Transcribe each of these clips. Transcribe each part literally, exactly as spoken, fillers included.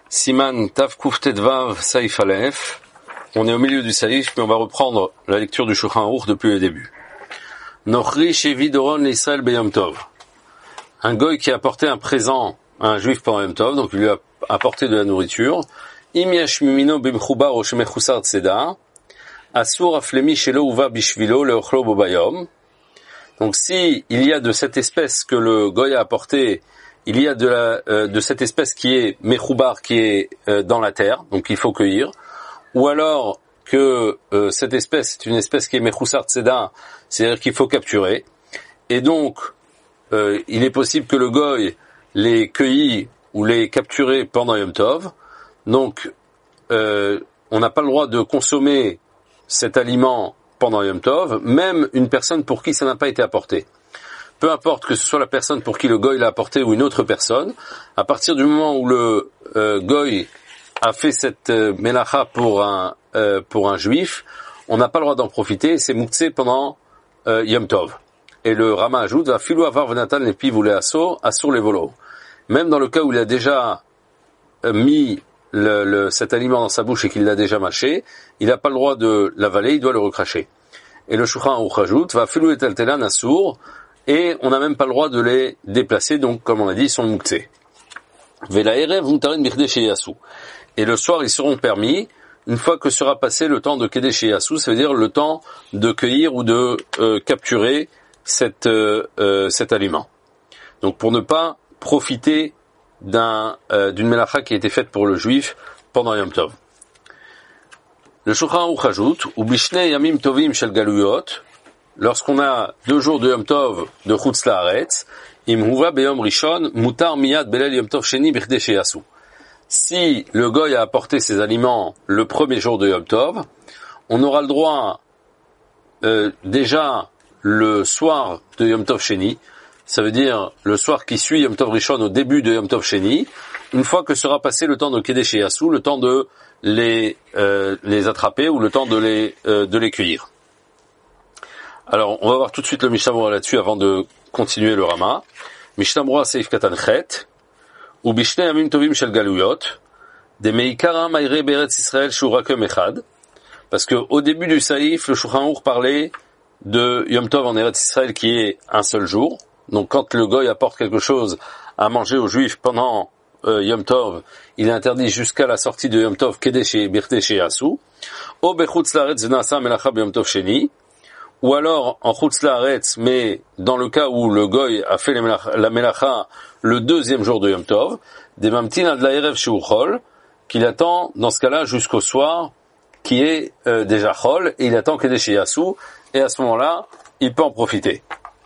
Siman Tav Kuf Tedvav Saif Aleph. On est au milieu du Saif, mais on va reprendre la lecture du Shulchan Aruch depuis le début. Nochri Shevi Doron l'Israël Beyom Tov. Un goy qui a apporté un présent à un juif pendant Yom Tov, donc il lui a apporté de la nourriture. Im yesh mimino bimchubar o shemechusar tzeda, asur aflemi shelo uva bishvilo leochlo bo bayom. Donc si il y a de cette espèce que le goy a apporté, il y a de la euh, de cette espèce qui est mechoubar, qui est euh, dans la terre, donc il faut cueillir, ou alors que euh, cette espèce est une espèce qui est mechusar tzeda, c'est-à-dire qu'il faut capturer, et donc euh, il est possible que le goy les cueillit ou les capturer pendant Yom Tov, donc euh, on n'a pas le droit de consommer cet aliment pendant Yom Tov, même une personne pour qui ça n'a pas été apporté. Peu importe que ce soit la personne pour qui le goy l'a apporté ou une autre personne, à partir du moment où le euh, goy a fait cette euh, melacha pour un euh, pour un juif, on n'a pas le droit d'en profiter, c'est muktzé pendant euh, Yom Tov. Et le Rama ajoute, va filou avar venatan les piv ou les asso, assur les volos. Même dans le cas où il a déjà euh, mis le, le, cet aliment dans sa bouche et qu'il l'a déjà mâché, il n'a pas le droit de l'avaler, il doit le recracher. Et le Shulchan Aruch ajoute, va filou et taltelan assur, et on n'a même pas le droit de les déplacer, donc comme on a dit, ils sont muktzé. Et le soir, ils seront permis, une fois que sera passé le temps de Kedesh Yasu, ça veut dire le temps de cueillir ou de euh, capturer cette, euh, euh, cet aliment. Donc pour ne pas profiter d'un, euh, d'une melacha qui a été faite pour le juif pendant Yom Tov. Le Shulchan Aruch ajoute, ou bishne yamim tovim shel galuyot, lorsqu'on a deux jours de Yom Tov de Chutz La'aretz, im huva beyom rishon, mutar miyad belel Yom Tov sheni b'chdei sheyasu. Si le goy a apporté ses aliments le premier jour de Yom Tov, on aura le droit euh, déjà le soir de Yom Tov sheni, ça veut dire le soir qui suit Yom Tov Rishon au début de Yom Tov sheni, une fois que sera passé le temps de Kedesh Yasu, le temps de les euh, les attraper ou le temps de les euh, de les cueillir. Alors, on va voir tout de suite le Mishnah Berurah là-dessus avant de continuer le Rama. Mishnah Berurah Seif Katan Chet, ou Bishne Yamim Tovim Shel Galuyot, de Meikara Mayre Beretz Israël Shurakem Echad, parce que au début du Saïf, le Shulchan Aruch parlait de Yom Tov en Eretz Israël qui est un seul jour. Donc, quand le goy apporte quelque chose à manger aux Juifs pendant euh, Yom Tov, il est interdit jusqu'à la sortie de Yom Tov Kedesh et Birtei Sheyasu. O Bechutz La'aretz Nasa Melacha B'Yom Tov Sheni. Ou alors en Chutz La'aretz, mais dans le cas où le goy a fait la melacha le deuxième jour de Yom Tov, des mamtin ad la'erev shehu chol, qu'il attend dans ce cas-là jusqu'au soir, qui est euh, déjà chol, et il attend Kedesh Yasu, et à ce moment-là, il peut en profiter.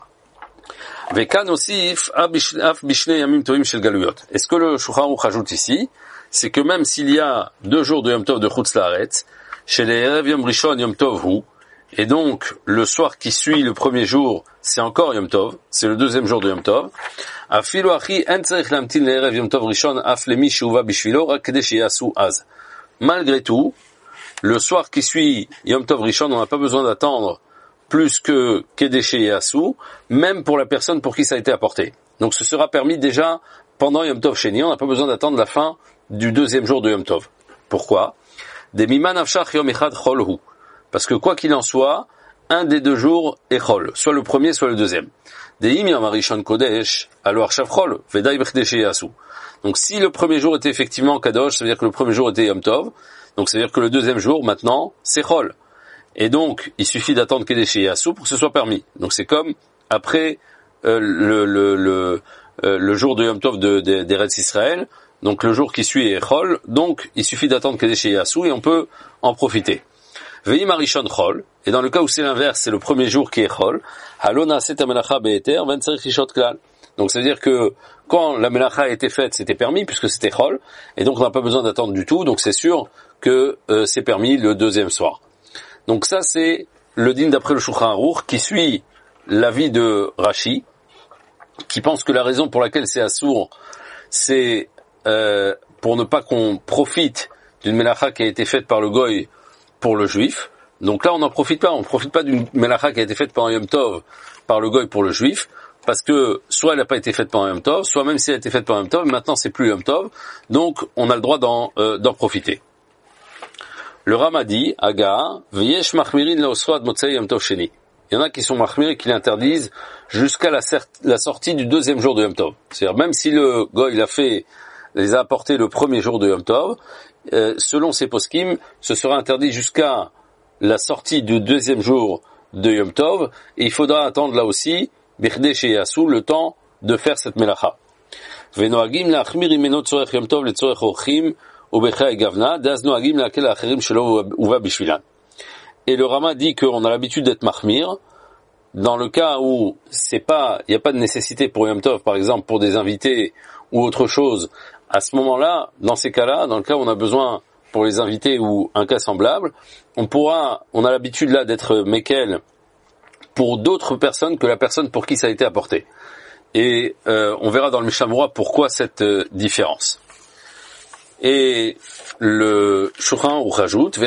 Vekan osif af bishne yamim tovim shel galuyot. Et ce que le Shulchan Aruch rajoute ici, c'est que même s'il y a deux jours de Yom Tov de Chutz La'aretz, chez les erev Yom Rishon Yom Tov hu, et donc, le soir qui suit le premier jour, c'est encore Yom Tov, c'est le deuxième jour de Yom Tov. Afilu achi en tzarich lamtin le'erev Yom Tov rishon af lemi shehuva bishvilo rak kedei sheyasu az. Malgré tout, le soir qui suit Yom Tov rishon, on n'a pas besoin d'attendre plus que kedei sheyasu, même pour la personne pour qui ça a été apporté. Donc ce sera permis déjà pendant Yom Tov sheni, on n'a pas besoin d'attendre la fin du deuxième jour de Yom Tov. Pourquoi? De miman afshach yom echad cholhu. Parce que quoi qu'il en soit, un des deux jours est chol, soit le premier, soit le deuxième. Deim yom harishon kodesh, alo arshav chol, vedai b'chdei sheyasu. Donc si le premier jour était effectivement kadosh, ça veut dire que le premier jour était Yom Tov, donc ça veut dire que le deuxième jour, maintenant, c'est chol. Et donc, il suffit d'attendre kedesh sheyasu pour que ce soit permis. Donc c'est comme après euh, le, le, le, euh, le jour de Yom Tov de, de, d'Eretz Israël, donc le jour qui suit est chol, donc il suffit d'attendre kedesh sheyasu et on peut en profiter. Veim harishon chol, et dans le cas où c'est l'inverse, c'est le premier jour qui est chol, halona set amelacha be'eter, ven tzarich lishot klal. Donc c'est à dire que quand la melacha a été faite, c'était permis puisque c'était chol, et donc on n'a pas besoin d'attendre du tout, donc c'est sûr que euh, c'est permis le deuxième soir. Donc ça c'est le din d'après le Shulchan Aruch qui suit l'avis de Rashi, qui pense que la raison pour laquelle c'est assour, c'est euh, pour ne pas qu'on profite d'une melacha qui a été faite par le goy pour le juif. Donc là, on n'en profite pas. On ne profite pas d'une melacha qui a été faite pendant Yom Tov par le goy pour le juif, parce que soit elle n'a pas été faite pendant Yom Tov, soit même si elle a été faite pendant Yom Tov, maintenant c'est plus Yom Tov, donc on a le droit d'en, euh, d'en profiter. Le Rama dit, Aga, V'yesh machmirin laosroad motzei Yom Tov sheni. Il y en a qui sont machmir et qui l'interdisent jusqu'à la, cer- la sortie du deuxième jour de Yom Tov. C'est-à-dire même si le goy il a fait, les a apportés le premier jour de Yom Tov, euh, selon ses poskim, ce sera interdit jusqu'à la sortie du deuxième jour de Yom Tov, et il faudra attendre là aussi, Birde chez Yassou, le temps de faire cette melacha. Venoagim la'achmir imeno tzorech Yom Tov letzorech orchim ubecha gavna, daz noagim la'akel acherim shelo uva bishvilan. Et le Rama dit qu'on a l'habitude d'être mahmir, dans le cas où c'est pas, il n'y a pas de nécessité pour Yom Tov, par exemple, pour des invités ou autre chose. À ce moment-là, dans ces cas-là, dans le cas où on a besoin pour les invités ou un cas semblable, on pourra, on a l'habitude là d'être mekel pour d'autres personnes que la personne pour qui ça a été apporté. Et euh, on verra dans le Mishnah Berurah pourquoi cette euh, différence. Et le Shulchan Aruch rajoute,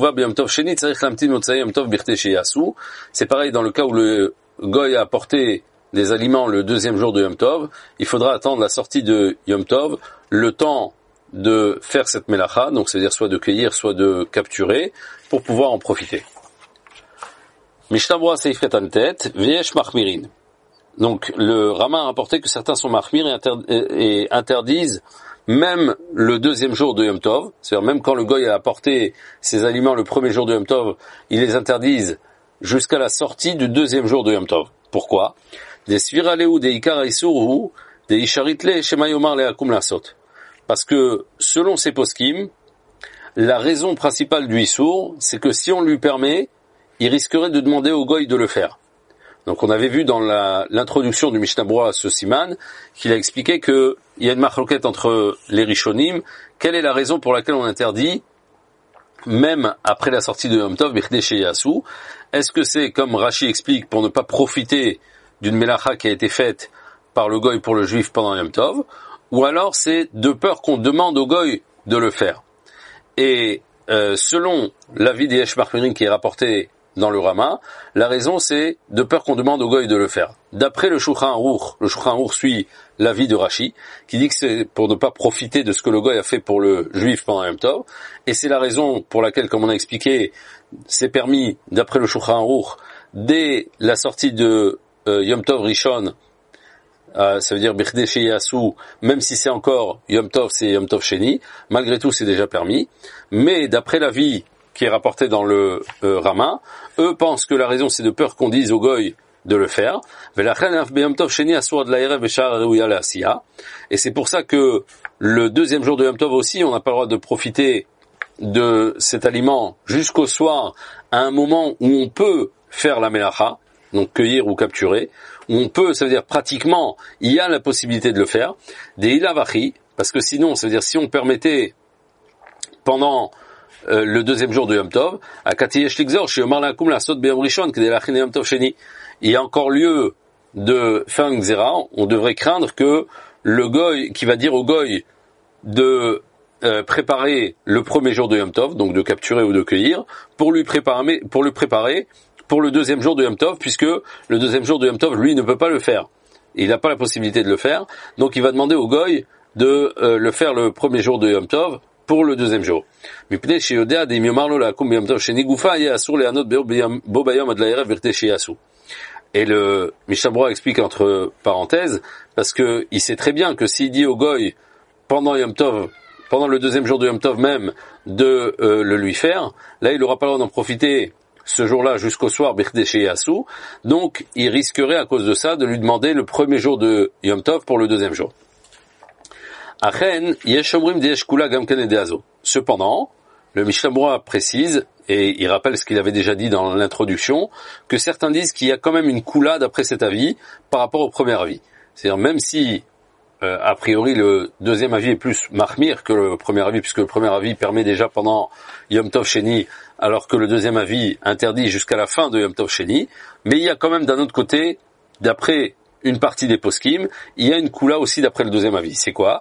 c'est pareil dans le cas où le goy a apporté des aliments le deuxième jour de Yom Tov, il faudra attendre la sortie de Yom Tov, le temps de faire cette melacha, donc c'est-à-dire soit de cueillir, soit de capturer, pour pouvoir en profiter. Mishnah Berurah Seifret Antet, V'yesh machmirin. Donc le Rama a rapporté que certains sont machmir et, inter- et interdisent même le deuxième jour de Yom Tov, c'est-à-dire même quand le goy a apporté ses aliments le premier jour de Yom Tov, ils les interdisent jusqu'à la sortie du deuxième jour de Yom Tov. Pourquoi? Des sviraleu des ikar isuru des isharitle shema yomar leakum lasot. Parce que, selon ces poskim, la raison principale du Issour, c'est que si on lui permet, il risquerait de demander au goy de le faire. Donc on avait vu dans la, l'introduction du Mishnah Berurah à ce siman, qu'il a expliqué qu'il y a une marloquette entre les Rishonim, quelle est la raison pour laquelle on interdit, même après la sortie de Yom Tov, Birde chez Yassou. Est-ce que c'est, comme Rashi explique, pour ne pas profiter d'une melacha qui a été faite par le goy pour le juif pendant Yom Tov, ou alors c'est de peur qu'on demande au goy de le faire. Et euh, selon l'avis des Yesh Machmirin qui est rapporté dans le Rama, la raison c'est de peur qu'on demande au goy de le faire. D'après le Shulchan Aruch, le Shulchan Aruch suit l'avis de Rashi, qui dit que c'est pour ne pas profiter de ce que le goy a fait pour le juif pendant Yom Tov, et c'est la raison pour laquelle, comme on a expliqué, c'est permis, d'après le Shulchan Aruch, dès la sortie de euh, Yom Tov Rishon, Euh, ça veut dire Birde chez Yassou, même si c'est encore Yom Tov, c'est Yom Tov Sheni, malgré tout c'est déjà permis, mais d'après l'avis qui est rapporté dans le euh, Rama, eux pensent que la raison c'est de peur qu'on dise au goy de le faire, et c'est pour ça que le deuxième jour de Yom Tov aussi, on n'a pas le droit de profiter de cet aliment jusqu'au soir, à un moment où on peut faire la melacha, donc cueillir ou capturer, où on peut, ça veut dire pratiquement, il y a la possibilité de le faire, des ilavachi, parce que sinon, ça veut dire si on permettait pendant euh, le deuxième jour de Yom Tov, à Katiyesh Ligzor, chez Omar Lakoum la Sot Beyom Rishon, que des Lachine Yom Tov Sheni, il y a encore lieu de faire une xéra, on devrait craindre que le goy, qui va dire au goy de euh, préparer le premier jour de Yom Tov, donc de capturer ou de cueillir, pour lui préparer, pour lui préparer pour le deuxième jour de Yom Tov, puisque le deuxième jour de Yom Tov, lui, ne peut pas le faire. Il n'a pas la possibilité de le faire, donc il va demander au goy de euh, le faire le premier jour de Yom Tov pour le deuxième jour. Et le Mishnah Berurah explique entre parenthèses, parce que il sait très bien que s'il dit au goy pendant Yom Tov, pendant le deuxième jour de Yom Tov même, de euh, le lui faire, là il n'aura pas le droit d'en profiter ce jour-là jusqu'au soir, Birde chez Yassou, donc il risquerait à cause de ça de lui demander le premier jour de Yom Tov pour le deuxième jour. Cependant, le Mishnah Berurah précise, et il rappelle ce qu'il avait déjà dit dans l'introduction, que certains disent qu'il y a quand même une coula d'après cet avis par rapport au premier avis. C'est-à-dire même si Euh, a priori, le deuxième avis est plus mahmir que le premier avis, puisque le premier avis permet déjà pendant Yom Tov Sheni, alors que le deuxième avis interdit jusqu'à la fin de Yom Tov Sheni. Mais il y a quand même d'un autre côté, d'après une partie des poskim, il y a une coula aussi d'après le deuxième avis. C'est quoi?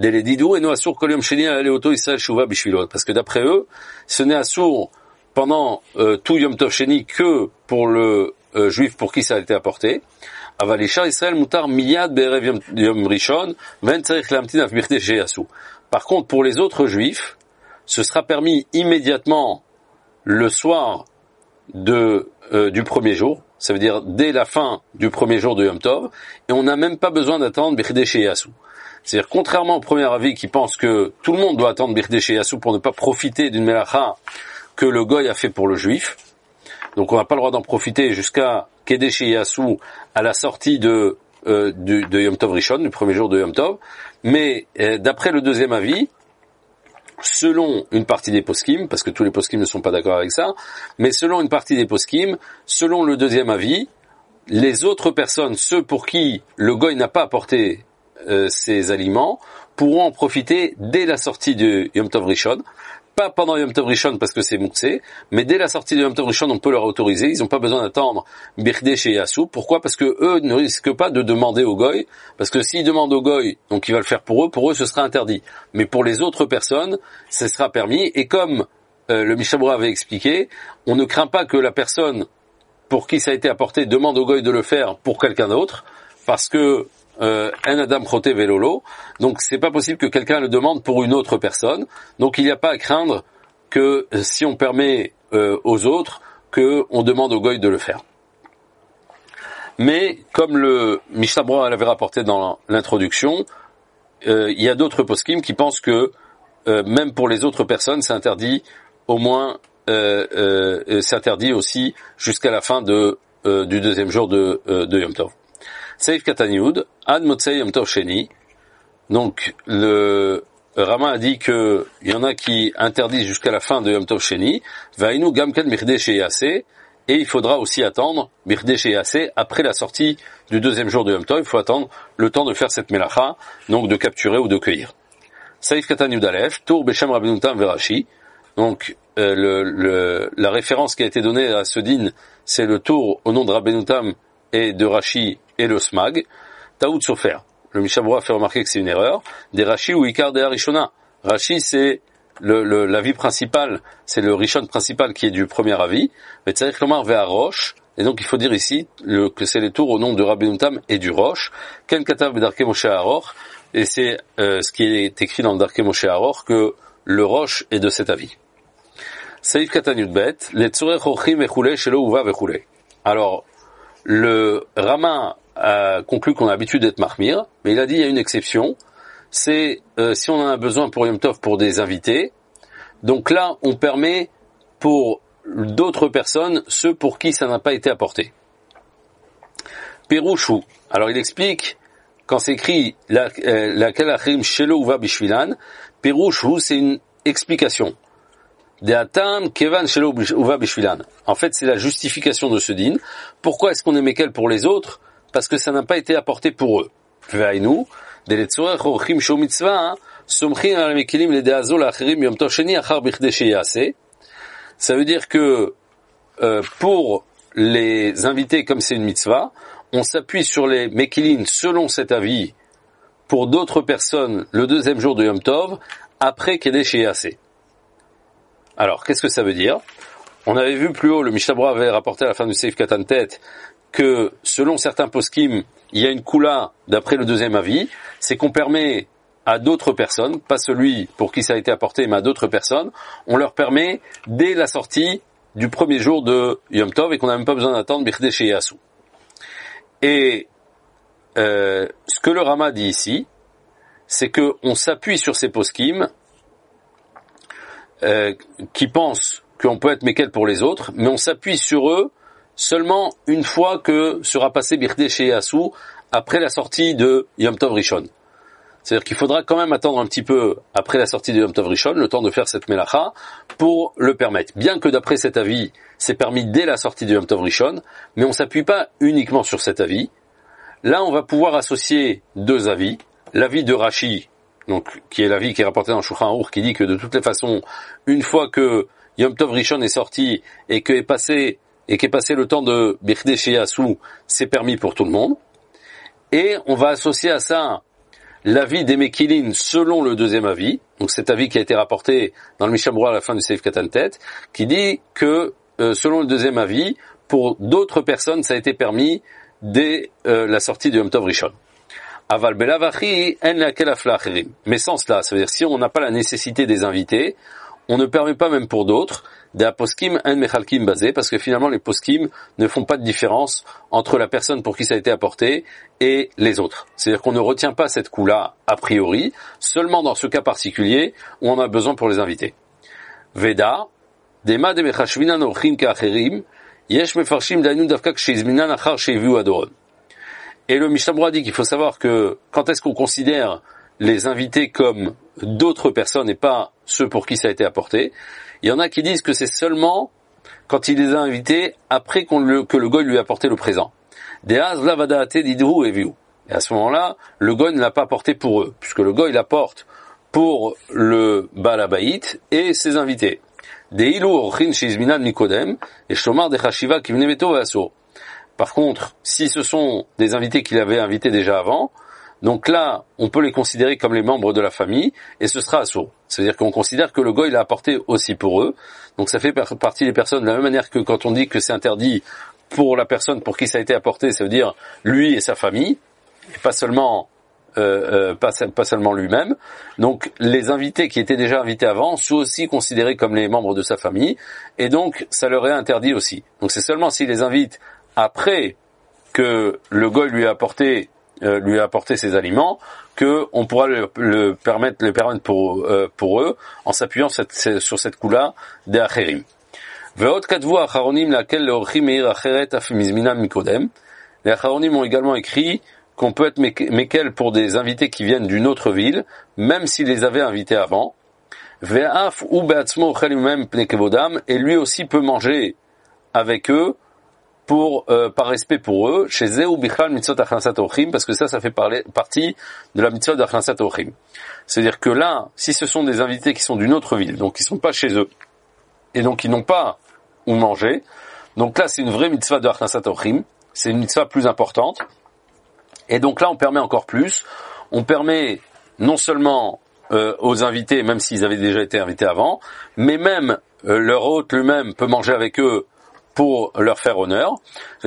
Parce que d'après eux, ce n'est assour pendant euh, tout Yom Tov Sheni que pour le euh, juif pour qui ça a été apporté. Aval Ishar Israël mutar miyad be'erev yom rishon, ve'en tzarich lehamtin af bichdei sheyasu. Par contre, pour les autres juifs, ce sera permis immédiatement le soir de, euh, du premier jour, ça veut dire dès la fin du premier jour de Yom Tov, et on n'a même pas besoin d'attendre bichdei sheyasu. C'est-à-dire, contrairement au premier avis qui pense que tout le monde doit attendre bichdei sheyasu pour ne pas profiter d'une melacha que le goy a fait pour le juif, donc on n'a pas le droit d'en profiter jusqu'à kedei sheyasu à la sortie de, euh, du, de Yom Tov Rishon, du premier jour de Yom Tov, mais euh, d'après le deuxième avis, selon une partie des poskim, parce que tous les poskim ne sont pas d'accord avec ça, mais selon une partie des poskim, selon le deuxième avis, les autres personnes, ceux pour qui le goy n'a pas apporté euh, ces aliments, pourront en profiter dès la sortie de Yom Tov Rishon, pas pendant Yom Tov Rishon parce que c'est mouxé, mais dès la sortie de Yom Tov Rishon, on peut leur autoriser, ils n'ont pas besoin d'attendre Bichdei Sheyasu. Pourquoi? Parce que eux ne risquent pas de demander au goy, parce que s'ils demandent au goy, donc il va le faire pour eux, pour eux ce sera interdit. Mais pour les autres personnes, ce sera permis, et comme euh, le Mishnah Berurah avait expliqué, on ne craint pas que la personne pour qui ça a été apporté demande au goy de le faire pour quelqu'un d'autre, parce que un adam choté velolo, donc c'est pas possible que quelqu'un le demande pour une autre personne, donc il n'y a pas à craindre que si on permet euh, aux autres, que on demande au goy de le faire. Mais comme le Mishnah Berurah l'avait rapporté dans l'introduction, euh, il y a d'autres poskim qui pensent que euh, même pour les autres personnes, c'est interdit au moins, euh, euh, c'est interdit aussi jusqu'à la fin de euh, du deuxième jour de, euh, de Yom Tov. Seif Kataniud, Ad Motzei Yom Tov Sheni. Donc, le Rama a dit que il y en a qui interdisent jusqu'à la fin de Yom Tov Sheni. Vainu Gamken Bichdei Sheyase. Et il faudra aussi attendre Bichdei Sheyase après la sortie du deuxième jour de Yom Tov. Il faut attendre le temps de faire cette melacha, donc de capturer ou de cueillir. Seif Kataniud Aleph, Tour Beshem Rabbeinu Tam Verashi. Donc, euh, le, le, la référence qui a été donnée à ce din, c'est le tour au nom de Rabbeinu Tam et de Rashi et le Smag. Taout Sofer. Le Mishnah Berurah fait remarquer que c'est une erreur. Des Rashi ou Ikar des Harishona. Rashi, c'est le, le, l'avis principal, c'est le Rishon principal qui est du premier avis. Mais Tzarich Lomar Ve'ar Rosh. Et donc il faut dire ici le, que c'est les tours au nom de Rabbeinu Tam et du Rosh. Ken Katav B'Darkei Moshe Aroch. Et c'est euh, ce qui est écrit dans le Darkei Moshe Aroch que le Rosh est de cet avis. Seif Kataniud Bet. Les Tzorech Ochim Echule Shelo Uva Vechule. Alors, le Rama a conclu qu'on a l'habitude d'être mahmir, mais il a dit il y a une exception, c'est euh, si on en a besoin pour Yom Tov pour des invités, donc là on permet pour d'autres personnes ceux pour qui ça n'a pas été apporté. Perouchou, alors il explique, quand c'est écrit la kalachim shelo uva bishvilan, Perouchou c'est une explication. En fait, c'est la justification de ce din. Pourquoi est-ce qu'on est mékel pour les autres? Parce que ça n'a pas été apporté pour eux. Ça veut dire que euh, pour les invités, comme c'est une mitzvah, on s'appuie sur les mekilin selon cet avis pour d'autres personnes le deuxième jour de Yom Tov après Kedei Sheyase. Alors, qu'est-ce que ça veut dire? On avait vu plus haut, le Mishnah Berurah avait rapporté à la fin du Seif Katan Tet, que selon certains poskim, il y a une koula d'après le deuxième avis, c'est qu'on permet à d'autres personnes, pas celui pour qui ça a été apporté, mais à d'autres personnes, on leur permet dès la sortie du premier jour de Yom Tov et qu'on n'a même pas besoin d'attendre Bichdei Sheyasu. Et euh, ce que le Rama dit ici, c'est que on s'appuie sur ces poskim Euh, qui pensent qu'on peut être mékel pour les autres, mais on s'appuie sur eux seulement une fois que sera passé Bichdei Sheyasu après la sortie de Yom Tov Rishon. C'est-à-dire qu'il faudra quand même attendre un petit peu après la sortie de Yom Tov Rishon, le temps de faire cette melacha, pour le permettre. Bien que d'après cet avis, c'est permis dès la sortie de Yom Tov Rishon, mais on s'appuie pas uniquement sur cet avis. Là, on va pouvoir associer deux avis. L'avis de Rashi, donc qui est l'avis qui est rapporté dans Shulchan Aruch, qui dit que de toutes les façons, une fois que Yom Tov Rishon est sorti et que est passé et qu'est passé le temps de Bichdei Sheyasu, c'est permis pour tout le monde. Et on va associer à ça l'avis des Mekilin selon le deuxième avis, donc cet avis qui a été rapporté dans le Mishnah Berurah à la fin du Seif Katan Tet, qui dit que euh, selon le deuxième avis, pour d'autres personnes, ça a été permis dès euh, la sortie du Yom Tov Rishon. Aval belavachi en lakel afla acherim. Mais sans cela, ça veut dire si on n'a pas la nécessité des invités, on ne permet pas même pour d'autres des poskim en mechalkim basé, parce que finalement les poskim ne font pas de différence entre la personne pour qui ça a été apporté et les autres. C'est-à-dire qu'on ne retient pas cette coup-là a priori, seulement dans ce cas particulier où on a besoin pour les invités. Veda, dema de mechashvinan orchim ka'acherim, yesh mefarshim dainu davka k'shizminan achar sheviu adoron. Et le Mishnah Berurah dit qu'il faut savoir que quand est-ce qu'on considère les invités comme d'autres personnes et pas ceux pour qui ça a été apporté. Il y en a qui disent que c'est seulement quand il les a invités après qu'on le, que le goy lui a apporté le présent. Et à ce moment-là, le goy ne l'a pas apporté pour eux, puisque le goy l'apporte pour le Baal Habayit et ses invités. Par contre, si ce sont des invités qu'il avait invités déjà avant, donc là, on peut les considérer comme les membres de la famille, et ce sera assourd. C'est-à-dire qu'on considère que le goy l'a apporté aussi pour eux. Donc ça fait partie des personnes, de la même manière que quand on dit que c'est interdit pour la personne pour qui ça a été apporté, ça veut dire lui et sa famille, et pas seulement euh, euh, pas, pas seulement lui-même. Donc les invités qui étaient déjà invités avant sont aussi considérés comme les membres de sa famille, et donc ça leur est interdit aussi. Donc c'est seulement s'il les invite après que le goy lui a apporté Euh, lui a apporté ses aliments, que on pourra le, le permettre, le permettre pour euh, pour eux, en s'appuyant cette, sur cette coup-là des acherim. Ve'ot katvu acharonim laquelle le orchim meir acheret afimizminam mikodem. Les acharonim ont également écrit qu'on peut être mekel pour des invités qui viennent d'une autre ville, même s'ils les avaient invités avant. Ve'af u be'atzmo ochel mimem pnei kevodam, et lui aussi peut manger avec eux, pour euh, par respect pour eux, chez Zeu Bichal Mitzvot Achnasat Orchim, parce que ça, ça fait parler, partie de la Mitzvot d'Achnasat Orchim. C'est-à-dire que là, si ce sont des invités qui sont d'une autre ville, donc qui sont pas chez eux, et donc qui n'ont pas où manger, donc là, c'est une vraie Mitzvah d'Achnasat Orchim, c'est une Mitzvah plus importante, et donc là, on permet encore plus, on permet non seulement euh, aux invités, même s'ils avaient déjà été invités avant, mais même euh, leur hôte lui-même peut manger avec eux pour leur faire honneur. Et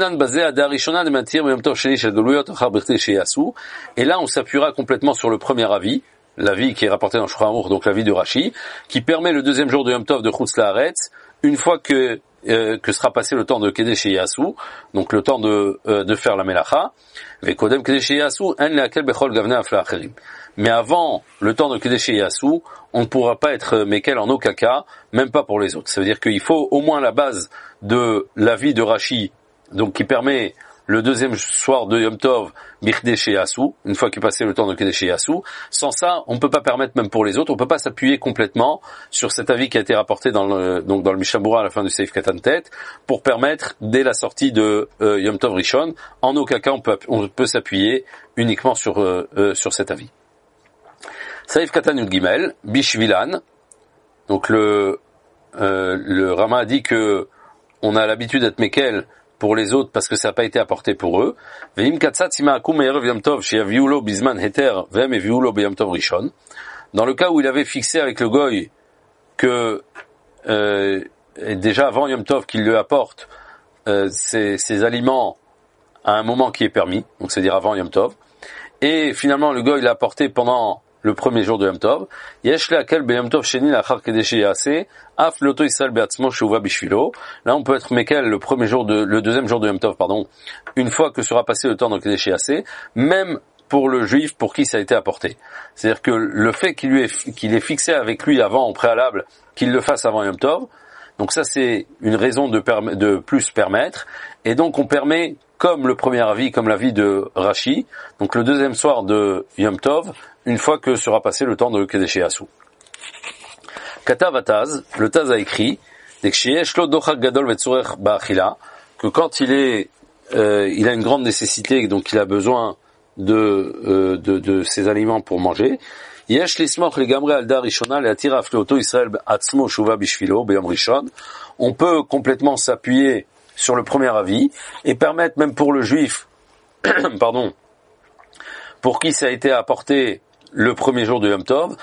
là, on s'appuiera complètement sur le premier avis, l'avis qui est rapporté dans Shulchan Aruch, donc l'avis de Rashi, qui permet le deuxième jour de Yom Tov de Chutz La'aretz, une fois que euh, que sera passé le temps de Kedesh Yasu, donc le temps de euh, de faire la melacha. Mais avant le temps de Kedesh Yasu, on ne pourra pas être mekel en aucun cas, même pas pour les autres. Ça veut dire qu'il faut au moins la base de l'avis de Rashi, donc qui permet le deuxième soir de Yom Tov, Birdesh Yasu, une fois qu'il est passé le temps de Kedesh Yasu. Sans ça, on ne peut pas permettre même pour les autres, on ne peut pas s'appuyer complètement sur cet avis qui a été rapporté dans le, donc dans le Mishnah Berurah à la fin du Seif Katan Tet, pour permettre, dès la sortie de euh, Yom Tov Rishon, en aucun cas on peut, on peut s'appuyer uniquement sur, euh, euh, sur cet avis. Seif Katan Yud Gimel, Bishvilan, donc le, euh, le Rama a dit que on a l'habitude d'être mekel pour les autres parce que ça n'a pas été apporté pour eux. Dans le cas où il avait fixé avec le goy que euh, déjà avant Yom Tov qu'il lui apporte euh, ses, ses aliments à un moment qui est permis, donc c'est-à-dire avant Yom Tov, et finalement le goy l'a apporté pendant le premier jour de Yom Tov. Là, on peut être mekel le premier jour de, le deuxième jour de Yom Tov, pardon, une fois que sera passé le temps de Kedesh Yaseh, même pour le juif pour qui ça a été apporté. C'est-à-dire que le fait qu'il lui est, qu'il est fixé avec lui avant, en préalable, qu'il le fasse avant Yom Tov, donc ça c'est une raison de, perm- de plus permettre, et donc on permet, comme le premier avis, comme l'avis de Rashi, donc le deuxième soir de Yom Tov, une fois que sera passé le temps de Kedesh Yasu. Katav Taz, le Taz a écrit, que quand il est, euh, il a une grande nécessité, donc il a besoin de, euh, de, de ses aliments pour manger, on peut complètement s'appuyer sur le premier avis et permettre même pour le juif, pardon, pour qui ça a été apporté le premier jour de Yom Tov,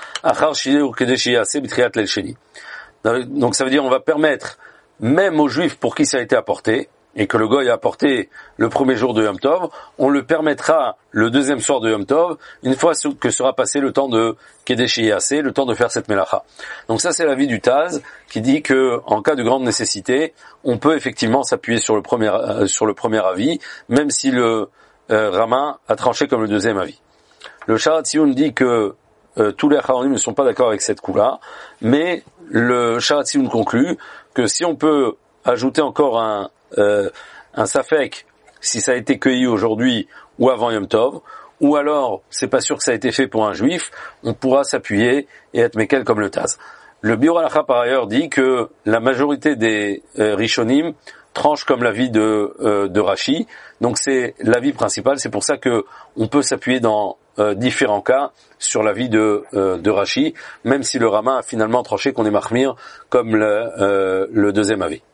donc ça veut dire on va permettre même aux juifs pour qui ça a été apporté, et que le goy a apporté le premier jour de Yom Tov, on le permettra le deuxième soir de Yom Tov, une fois que sera passé le temps de Kedesh Yaseh, le temps de faire cette melacha. Donc ça, c'est l'avis du Taz, qui dit que, en cas de grande nécessité, on peut effectivement s'appuyer sur le premier, euh, sur le premier avis, même si le euh, Rama a tranché comme le deuxième avis. Le Sharat Tziyun dit que euh, tous les Acharonim ne sont pas d'accord avec cette coup-là, mais le Sharat Tziyun conclut que si on peut ajouter encore un Euh, un safek, si ça a été cueilli aujourd'hui ou avant Yom Tov, ou alors c'est pas sûr que ça a été fait pour un juif, on pourra s'appuyer et être mekel comme le Taz. Le Biur Halacha par ailleurs dit que la majorité des euh, Rishonim tranchent comme l'avis de, euh, de Rashi, donc c'est l'avis principal, c'est pour ça que on peut s'appuyer dans euh, différents cas sur l'avis de, euh, de Rashi, même si le Rama a finalement tranché qu'on est mahmir comme le, euh, le deuxième avis.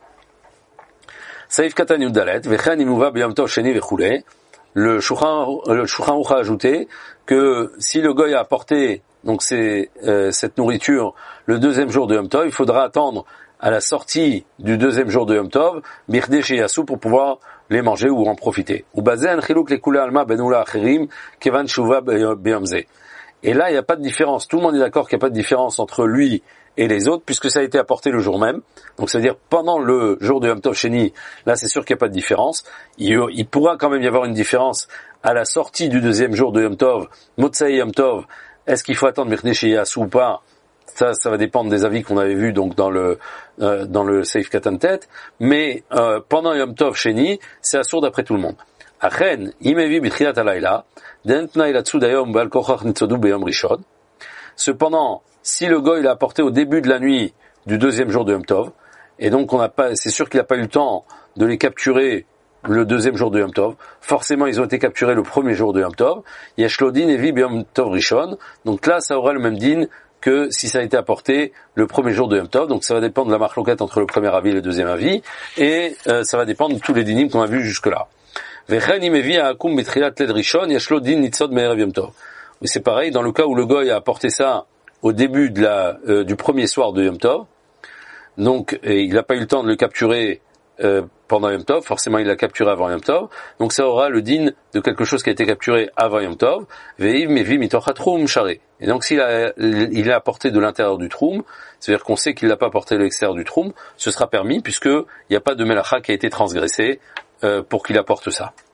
Saïf Katan Yudalet, Vechen Imuva B'Yom Tov Sheni Vechule. Le Shulchan Aruch a ajouté que si le goy a apporté donc c'est euh, cette nourriture le deuxième jour de Yom Tov, il faudra attendre à la sortie du deuxième jour de Yom Tov, Birde Sheyasu, pour pouvoir les manger ou en profiter. Ou Bazen Chiluk Lekule Alma Benula Acherim Kevan Shuva B'Yom Ze. Et là, il n'y a pas de différence. Tout le monde est d'accord qu'il n'y a pas de différence entre lui et les autres, puisque ça a été apporté le jour même. Donc, c'est-à-dire pendant le jour de Yom Tov Sheni, là, c'est sûr qu'il n'y a pas de différence. Il, il pourra quand même y avoir une différence à la sortie du deuxième jour de Yom Tov, Motsai Yom Tov. Est-ce qu'il faut attendre Mirnei Sheyasu ou pas? Ça, ça va dépendre des avis qu'on avait vus donc dans le euh, dans le Seif Katan Tet. Mais euh, pendant Yom Tov Sheni, c'est assourd d'après tout le monde. Achen, imevi b'tchilat halayla, d'entnai latsu dayom bal kochach nitzodu b'yom rishon. Cependant, si le goy l'a apporté au début de la nuit du deuxième jour de Yom Tov, et donc on n'a pas, c'est sûr qu'il n'a pas eu le temps de les capturer le deuxième jour de Yom Tov, forcément ils ont été capturés le premier jour de Yom Tov, yeshlodin evi b'yom tov rishon, donc là ça aura le même din que si ça a été apporté le premier jour de Yom Tov, donc ça va dépendre de la marloquette entre le premier avis et le deuxième avis, et euh, ça va dépendre de tous les dinim qu'on a vus jusque-là. Mais c'est pareil, dans le cas où le goy a apporté ça au début de la, euh, du premier soir de Yom Tov, donc et il n'a pas eu le temps de le capturer euh, pendant Yom Tov, forcément il l'a capturé avant Yom Tov, donc ça aura le din de quelque chose qui a été capturé avant Yom Tov, et donc s'il a, il l'a apporté de l'intérieur du troum, c'est-à-dire qu'on sait qu'il l'a pas apporté de l'extérieur du troum, ce sera permis puisque il n'y a pas de melacha qui a été transgressé euh, pour qu'il apporte ça.